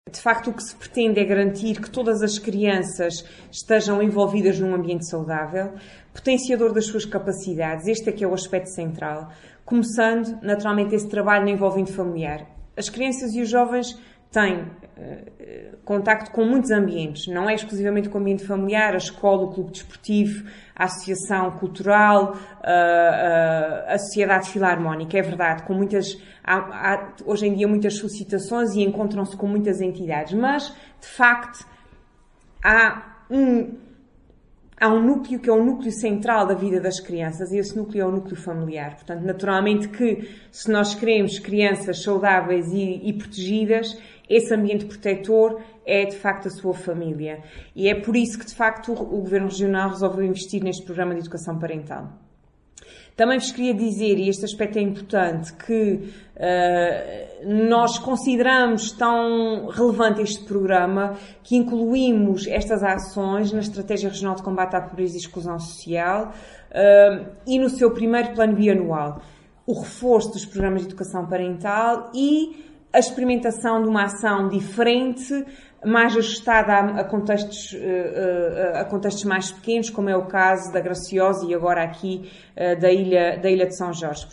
De facto, o que se pretende é garantir que todas as crianças estejam envolvidas num ambiente saudável, potenciador das suas capacidades. Este é que é o aspecto central. Começando, naturalmente, esse trabalho no envolvimento familiar. As crianças e os jovens têm contacto com muitos ambientes. Não é exclusivamente com o ambiente familiar, a escola, o clube desportivo, a associação cultural, a sociedade filarmónica. É verdade, com há hoje em dia muitas solicitações e encontram-se com muitas entidades. Mas, de facto, há um núcleo que é o núcleo central da vida das crianças e esse núcleo é o núcleo familiar. Portanto, naturalmente que se nós queremos crianças saudáveis e protegidas, esse ambiente protetor é, de facto, a sua família. E é por isso que, de facto, o Governo Regional resolveu investir neste programa de educação parental. Também vos queria dizer, e este aspecto é importante, que nós consideramos tão relevante este programa que incluímos estas ações na Estratégia Regional de Combate à Pobreza e Exclusão Social e no seu primeiro plano bianual. O reforço dos programas de educação parental e a experimentação de uma ação diferente, mais ajustada a contextos mais pequenos, como é o caso da Graciosa e agora aqui da Ilha de São Jorge.